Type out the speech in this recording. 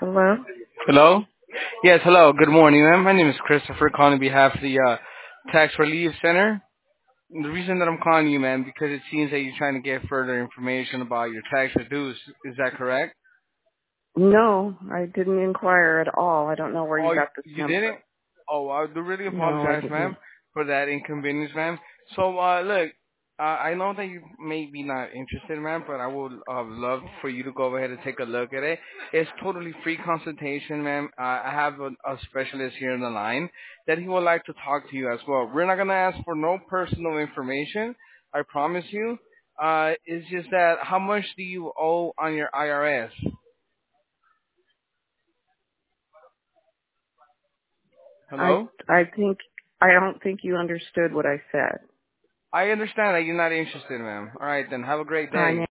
Hello? Hello? Yes, hello. Good morning, ma'am. My name is Christopher, calling on behalf of the Tax Relief Center. The reason that I'm calling you, ma'am, because it seems that you're trying to get further information about your tax dues. Is that correct? No, I didn't inquire at all. I don't know where you Oh, got this you number. didn't? Oh, I do really No, I apologize, ma'am, didn't. for that inconvenience, ma'am. So, look, I know that you may be not interested, ma'am, but I would love for you to go ahead and take a look at it. It's totally free consultation, ma'am. I have a specialist here on the line that he would like to talk to you as well. We're not going to ask for no personal information, I promise you. It's just that how much do you owe on your IRS? I Hello? I think I don't think you understood what I said. I understand that you're not interested, ma'am. All right, then have a great I day.